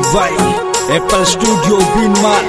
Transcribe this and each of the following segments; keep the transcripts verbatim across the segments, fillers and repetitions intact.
by Apple Studio Binmar.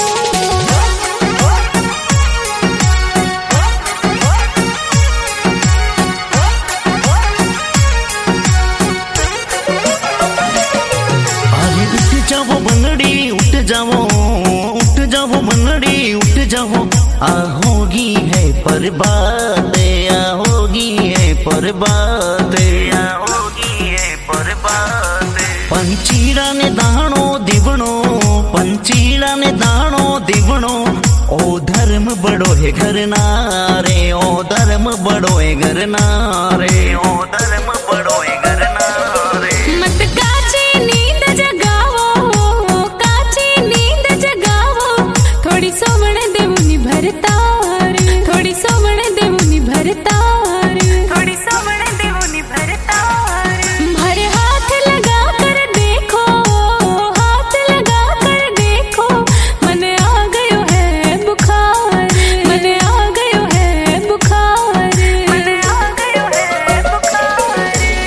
जाओ बनड़ी उठ जाओ उठ जाओ बनड़ी उठ जाओ आ होगी है बर्बाद आ होगी है बर्बाद आ होगी है बर्बाद पंचीड़ा ने दाणो दिवणो पंचीड़ा ने दाणो दिवणो ओ धर्म बड़ो है घर नारे ओ धर्म बड़ो है घर नारे ओ धर्म बड़ो है घर नारे मत काची नींद जगावो काची नींद जगावो थोड़ी सोवण देवुनी भरतार थोड़ी सोवण देवुनी भरतार थोड़ी सोवण देवुनी भरतार भरे हाथ लगा कर देखो हाथ लगा कर देखो मने आ गयो है बुखार मने आ गयो है बुखार मने आ गयो है बुखार।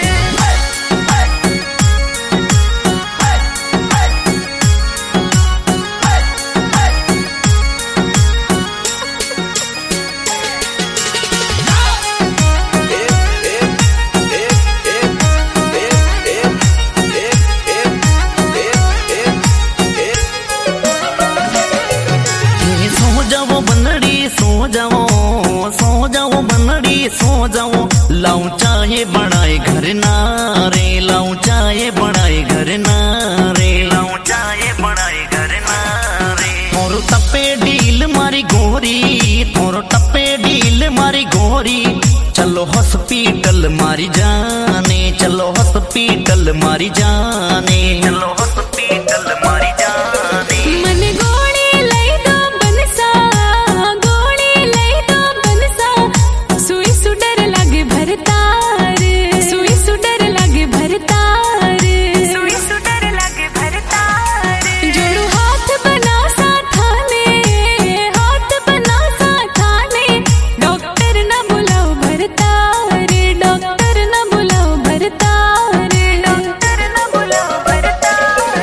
सो जाओ सो जाओ बनड़ी सो जाओ लाऊं चाहे बनाए घर नारे लाऊं चाहे बनाए घर नारे लाऊं चाहे बनाए घर नारे थोरो टप्पे डील मारी गोरी थोरो टप्पे डील मारी गोरी चलो हॉस्पिटल मारी जाने चलो हॉस्पिटल मारी जाने चलो हॉस्पिटल मारी जाने मने गोली लई दो बनसा गोली लई दो बनसा सुई सुडर लागे भरतार सुई सुडर लागे भरतार सुई सुडर लागे भरतार जोड़ू हाथ बना सा थाने हाथ बना सा थाने डॉक्टर न बुलाओ भरतार डॉक्टर न बुलाओ भरतार डॉक्टर न बुलाओ भरतार।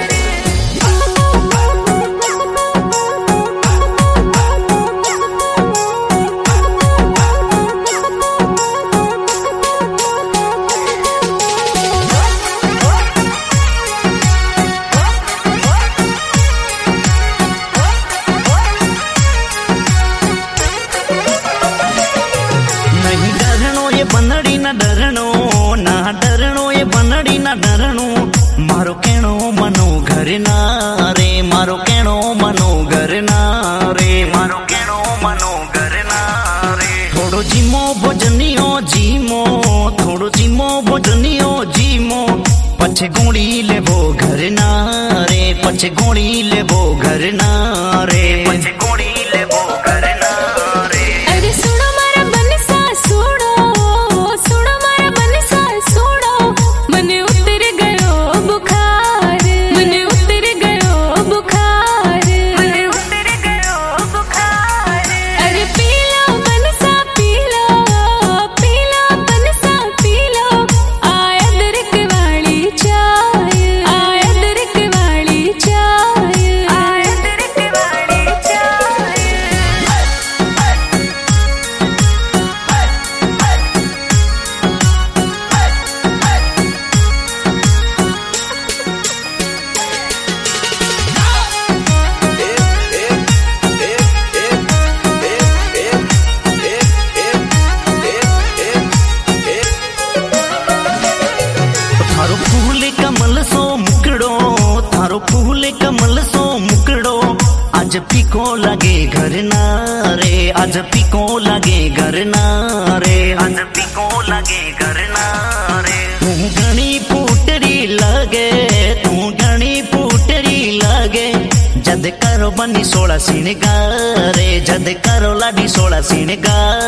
नहीं डरणो ये बनड़ी न डरणो ना डरणो ये बनड़ी न डरणो मारो कहणो मनो घर नारे मारो कहणो मनो घर नारे मारो कहणो मनो घर नारे थोड़ो जीमो भोजनियो जीमो थोड़ो जीमो भोजनियो जीमो पछे गोड़ी लेबो घर नारे पछे गोड़ी लेबो घर नारे पछे गोड़ी लेबो घर नारे। अरे सुनो मारा बनसा सुनो सुनो मारा बनसा सुनो मने उतर गयो बुखार मने उतर गयो बुखार मने उतर गयो बुखार। अरे P low बनसा P low P low बनसा P low आय अदरक वाली चाय आय अदरक वाली चाय आय अदरक वाली चाय। थारो फूल कमल सो मुकड़ो थारो फूल कमल सो मुकड़ो आज पीको लगे घर नारे आज पीको लगे घर नारे आज पीको लगे घर नारे तू घणी पुटरी लगे तू घणी पुटरी लगे जद करो बनी सोला सिणगारे जद करो लाडी सोला सिणगारे।